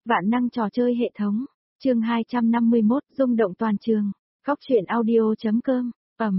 Vạn năng trò chơi hệ thống. Chương 251, rung động toàn trường. Góc truyện audio.com.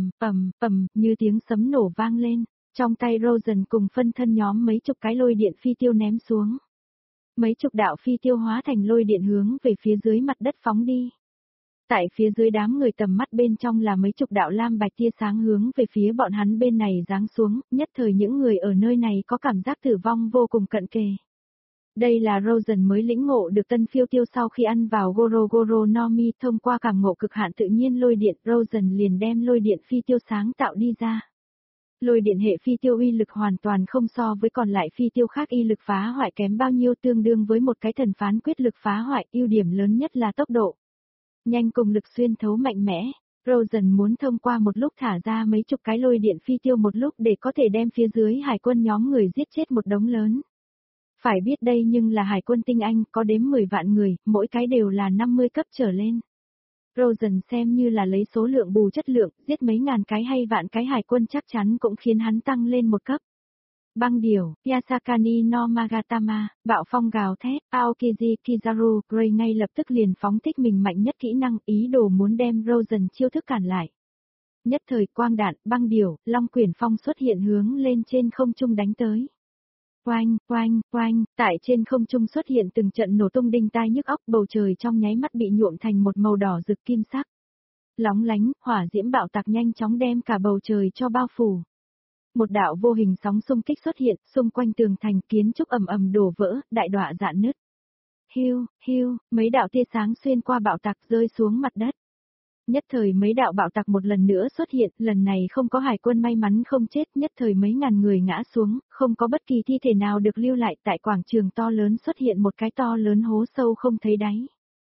Như tiếng sấm nổ vang lên, trong tay Rosen cùng phân thân nhóm mấy chục cái lôi điện phi tiêu ném xuống. Mấy chục đạo phi tiêu hóa thành lôi điện hướng về phía dưới mặt đất phóng đi. Tại phía dưới đám người tầm mắt bên trong là mấy chục đạo lam bạch tia sáng hướng về phía bọn hắn bên này giáng xuống, nhất thời những người ở nơi này có cảm giác tử vong vô cùng cận kề. Đây là Rosen mới lĩnh ngộ được tân phiêu tiêu sau khi ăn vào Goro Goro no Mi, thông qua cảm ngộ cực hạn tự nhiên lôi điện, Rosen liền đem lôi điện phi tiêu sáng tạo đi ra. Lôi điện hệ phi tiêu uy lực hoàn toàn không so với còn lại phi tiêu khác y lực phá hoại kém bao nhiêu, tương đương với một cái thần phán quyết lực phá hoại, ưu điểm lớn nhất là tốc độ nhanh cùng lực xuyên thấu mạnh mẽ. Rosen muốn thông qua một lúc thả ra mấy chục cái lôi điện phi tiêu một lúc để có thể đem phía dưới hải quân nhóm người giết chết một đống lớn. Phải biết đây nhưng là hải quân tinh anh, có đếm 10 vạn người, mỗi cái đều là 50 cấp trở lên. Rosen xem như là lấy số lượng bù chất lượng, giết mấy ngàn cái hay vạn cái hải quân chắc chắn cũng khiến hắn tăng lên một cấp. Băng điểu, Yasakani no Magatama, bạo phong gào thét, Aokiji Kizaru, Gray ngay lập tức liền phóng thích mình mạnh nhất kỹ năng, ý đồ muốn đem Rosen chiêu thức cản lại. Nhất thời quang đạn, băng điểu, long quyển phong xuất hiện hướng lên trên không trung đánh tới. Oanh, tại trên không trung xuất hiện từng trận nổ tung đinh tai nhức óc, bầu trời trong nháy mắt bị nhuộm thành một màu đỏ rực kim sắc. Lóng lánh, hỏa diễm bạo tạc nhanh chóng đem cả bầu trời cho bao phủ. Một đạo vô hình sóng xung kích xuất hiện, xung quanh tường thành kiến trúc ầm ầm đổ vỡ, đại đọa rạn nứt. Hiu, mấy đạo tia sáng xuyên qua bạo tạc rơi xuống mặt đất. Nhất thời mấy đạo bạo tạc một lần nữa xuất hiện, lần này không có hải quân may mắn không chết, nhất thời mấy ngàn người ngã xuống, không có bất kỳ thi thể nào được lưu lại, tại quảng trường to lớn xuất hiện một cái to lớn hố sâu không thấy đáy.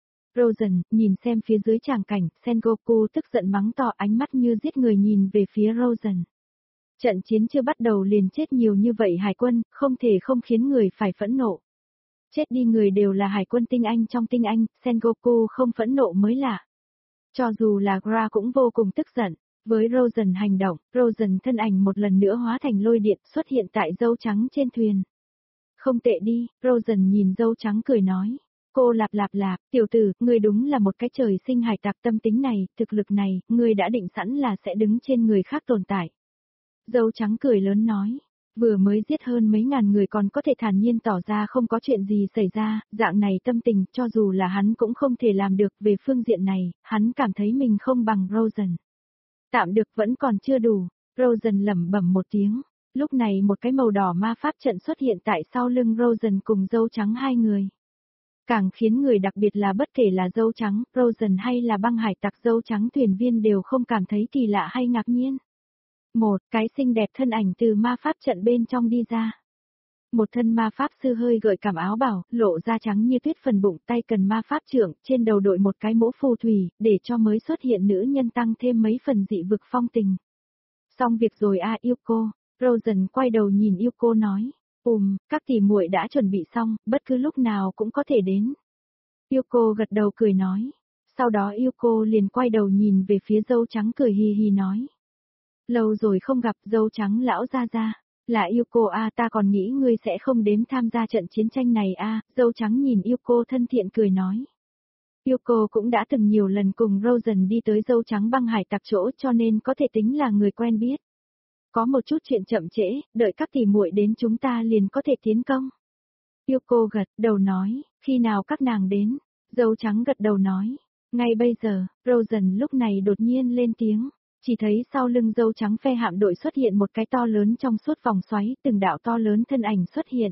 Rosen, nhìn xem phía dưới tràng cảnh, Sengoku tức giận mắng to, ánh mắt như giết người nhìn về phía Rosen. Trận chiến chưa bắt đầu liền chết nhiều như vậy hải quân, không thể không khiến người phải phẫn nộ. Chết đi người đều là hải quân tinh anh trong tinh anh, Sengoku không phẫn nộ mới lạ. Cho dù là Gra cũng vô cùng tức giận, với Rosen hành động, Rosen thân ảnh một lần nữa hóa thành lôi điện xuất hiện tại dâu trắng trên thuyền. Không tệ đi, Rosen nhìn dâu trắng cười nói. Cô lạp, tiểu tử, ngươi đúng là một cái trời sinh hải tặc, tâm tính này, thực lực này, ngươi đã định sẵn là sẽ đứng trên người khác tồn tại. Dâu trắng cười lớn nói. Vừa mới giết hơn mấy ngàn người còn có thể thản nhiên tỏ ra không có chuyện gì xảy ra, dạng này tâm tình cho dù là hắn cũng không thể làm được. Về phương diện này, hắn cảm thấy mình không bằng Rosen. Tạm được vẫn còn chưa đủ, Rosen lẩm bẩm một tiếng. Lúc này một cái màu đỏ ma pháp trận xuất hiện tại sau lưng Rosen cùng dâu trắng hai người. Càng khiến người đặc biệt là bất kể là dâu trắng, Rosen hay là băng hải tặc dâu trắng thuyền viên đều không cảm thấy kỳ lạ hay ngạc nhiên. Một cái xinh đẹp thân ảnh từ ma pháp trận bên trong đi ra. Một thân ma pháp sư hơi gợi cảm áo bảo, lộ da trắng như tuyết, phần bụng tay cần ma pháp trượng, trên đầu đội một cái mũ phù thủy, để cho mới xuất hiện nữ nhân tăng thêm mấy phần dị vực phong tình. Xong việc rồi à Yuko, Rosen quay đầu nhìn Yuko nói, các tỷ muội đã chuẩn bị xong, bất cứ lúc nào cũng có thể đến. Yuko gật đầu cười nói, sau đó Yuko liền quay đầu nhìn về phía dâu trắng cười hì hì nói. Lâu rồi không gặp, dâu trắng lão ra. Là Yuko à, ta còn nghĩ ngươi sẽ không đến tham gia trận chiến tranh này à, dâu trắng nhìn Yuko thân thiện cười nói. Yuko cũng đã từng nhiều lần cùng Rosen đi tới dâu trắng băng hải tặc chỗ, cho nên có thể tính là người quen biết. Có một chút chuyện chậm trễ, đợi các tỷ muội đến chúng ta liền có thể tiến công. Yuko gật đầu nói, khi nào các nàng đến, dâu trắng gật đầu nói, ngay bây giờ. Rosen lúc này đột nhiên lên tiếng. Chỉ thấy sau lưng dâu trắng phe hạm đội xuất hiện một cái to lớn trong suốt vòng xoáy, từng đạo to lớn thân ảnh xuất hiện.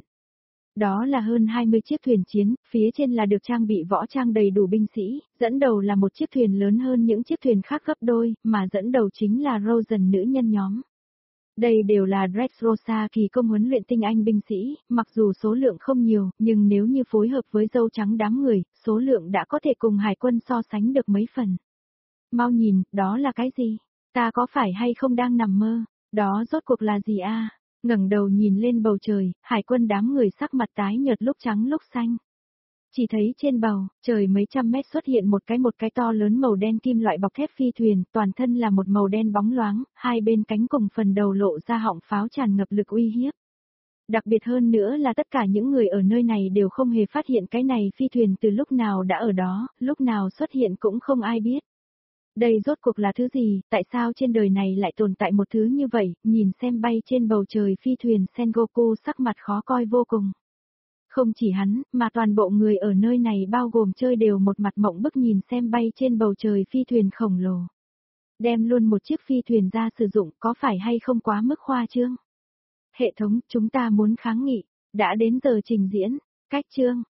Đó là hơn 20 chiếc thuyền chiến, phía trên là được trang bị võ trang đầy đủ binh sĩ, dẫn đầu là một chiếc thuyền lớn hơn những chiếc thuyền khác gấp đôi, mà dẫn đầu chính là Rosen nữ nhân nhóm. Đây đều là Dressrosa kỳ công huấn luyện tinh anh binh sĩ, mặc dù số lượng không nhiều, nhưng nếu như phối hợp với dâu trắng đám người, số lượng đã có thể cùng hải quân so sánh được mấy phần. Mau nhìn, đó là cái gì? Ta có phải hay không đang nằm mơ? Đó rốt cuộc là gì a? Ngẩng đầu nhìn lên bầu trời, hải quân đám người sắc mặt tái nhợt lúc trắng lúc xanh. Chỉ thấy trên bầu trời mấy trăm mét xuất hiện một cái to lớn màu đen kim loại bọc thép phi thuyền, toàn thân là một màu đen bóng loáng, hai bên cánh cùng phần đầu lộ ra họng pháo tràn ngập lực uy hiếp. Đặc biệt hơn nữa là tất cả những người ở nơi này đều không hề phát hiện cái này phi thuyền từ lúc nào đã ở đó, lúc nào xuất hiện cũng không ai biết. Đây rốt cuộc là thứ gì, tại sao trên đời này lại tồn tại một thứ như vậy, nhìn xem bay trên bầu trời phi thuyền Sengoku sắc mặt khó coi vô cùng. Không chỉ hắn, mà toàn bộ người ở nơi này bao gồm chơi đều một mặt mộng bức nhìn xem bay trên bầu trời phi thuyền khổng lồ. Đem luôn một chiếc phi thuyền ra sử dụng có phải hay không quá mức khoa trương? Hệ thống, chúng ta muốn kháng nghị, đã đến giờ trình diễn, cách chương.